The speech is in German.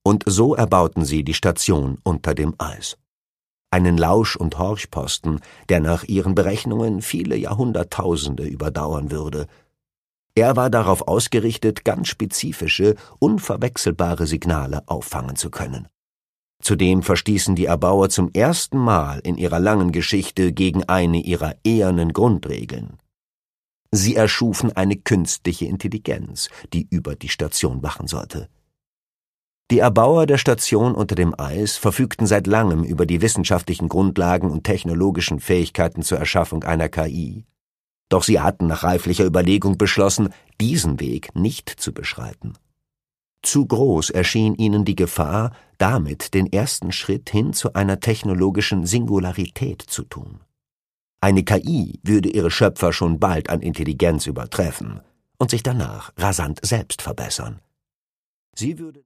Und so erbauten sie die Station unter dem Eis. Einen Lausch- und Horchposten, der nach ihren Berechnungen viele Jahrhunderttausende überdauern würde. Er war darauf ausgerichtet, ganz spezifische, unverwechselbare Signale auffangen zu können. Zudem verstießen die Erbauer zum ersten Mal in ihrer langen Geschichte gegen eine ihrer ehernen Grundregeln. Sie erschufen eine künstliche Intelligenz, die über die Station wachen sollte. Die Erbauer der Station unter dem Eis verfügten seit langem über die wissenschaftlichen Grundlagen und technologischen Fähigkeiten zur Erschaffung einer KI. Doch sie hatten nach reiflicher Überlegung beschlossen, diesen Weg nicht zu beschreiten. Zu groß erschien ihnen die Gefahr, damit den ersten Schritt hin zu einer technologischen Singularität zu tun. Eine KI würde ihre Schöpfer schon bald an Intelligenz übertreffen und sich danach rasant selbst verbessern. Sie würde